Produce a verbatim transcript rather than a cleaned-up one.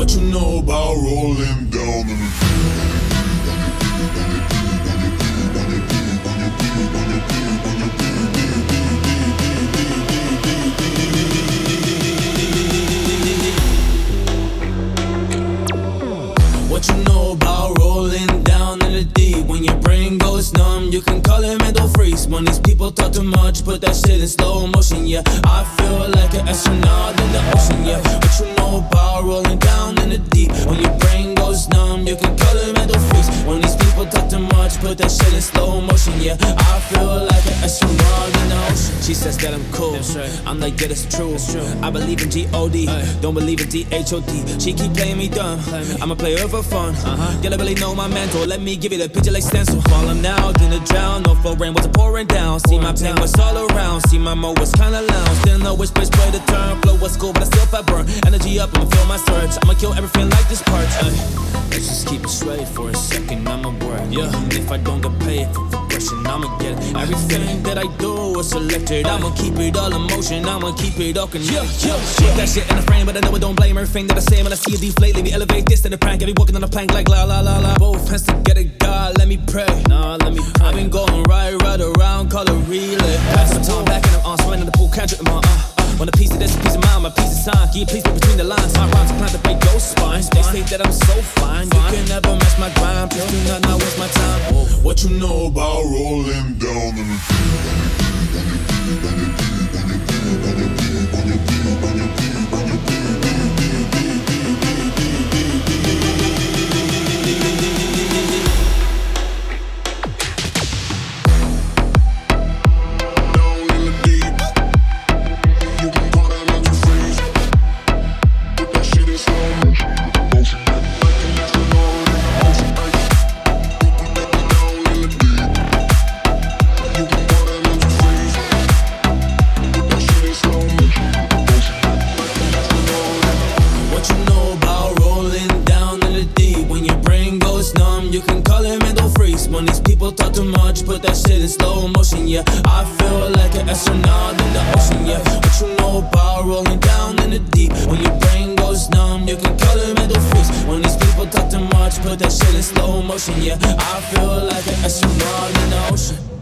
What you know about rolling down in the What you know about rolling down in the deep? When your brain goes numb, you can call it mental freeze. When these people talk too much, put that shit in slow motion, yeah. I feel like an astronaut in the ocean, yeah. What you know about rolling down in the deep? When your brain goes numb, you can call it mental freeze. When these people talk too much, put that shit in slow motion, yeah. I feel like an astronaut in the ocean. She says that I'm cool, right. I'm like, yeah, that's true. true I believe in G O D, Ay. Don't believe in D H O D. She keep playing me dumb, Play me. I'm a player for fun, uh-huh. You don't really know my mentor. Let me give you the picture like stencil. Falling out in the drown, no flow rain was pouring down. See my pain was all around, see my mo was kinda lounge. Didn't know which place play the turn. Flow was cool, but I still felt burn. Energy up, I'ma feel my surge. I'ma kill everything like this part. Ay. Let's just keep it straight for a second, I'ma work. Yeah, and if I don't get paid for progression, I'ma get it. Everything that I do is selected. I'ma keep it all in motion, I'ma keep it all connected. Yeah, yeah, Put that shit in the frame, but I know I don't blame everything that I say when I see you deflate. Let me elevate this to the prank. I be walking on a plank like la la la la. Both hands together, God, let me pray. Nah, let me pray. I've been going right, right around, call it relay. Pass the time back and I'm on, swing in the pool, can't trip in my uh. Want a piece of this, a piece of mine, my piece of time. Can you please read between the lines? My rhymes are planned to break your spine. They say that I'm so fine, you can never match my grind. Please do not not waste my time. What you know about rolling down in You can call it mental freeze. When these people talk too much, put that shit in slow motion, yeah. I feel like an astronaut in the ocean, yeah. What you know about rolling down in the deep? When your brain goes numb, you can call it mental freeze. When these people talk too much, put that shit in slow motion, yeah. I feel like an astronaut in the ocean.